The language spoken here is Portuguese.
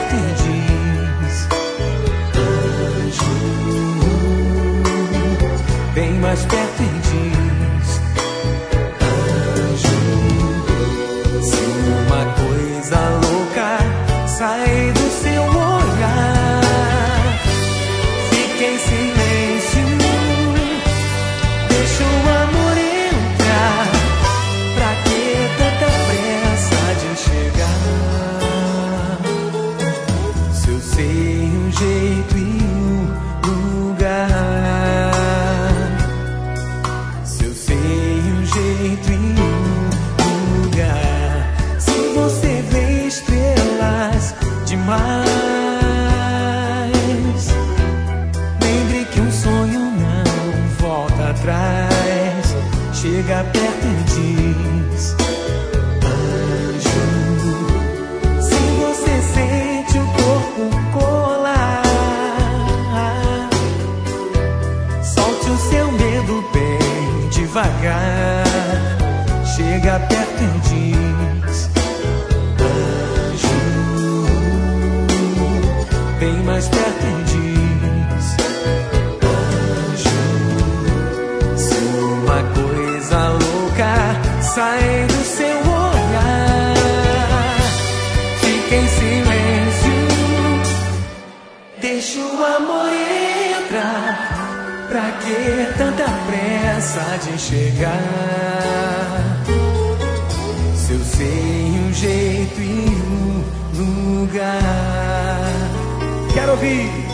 perto e diz: anjo, vem mais perto e diz: anjo, se uma coisa louca sai do seu olhar, fique em silêncio, deixa o amor entrar. Pra que tanta pressa de chegar? Se eu sei um jeito e um lugar, se eu sei um jeito e um lugar, se você vê estrelas demais, lembre que um sonho não volta atrás. Chega perto e diz: anjo, se você sente o corpo colar, solte o seu medo bem devagar. Chega perto e diz: anjo, vem mais perto e diz: anjo, se uma coisa louca sai do seu olhar, fica em silêncio, deixa o amor entrar. Pra que tanta pressa de chegar? Se eu sei um jeito e um lugar. Quero ouvir.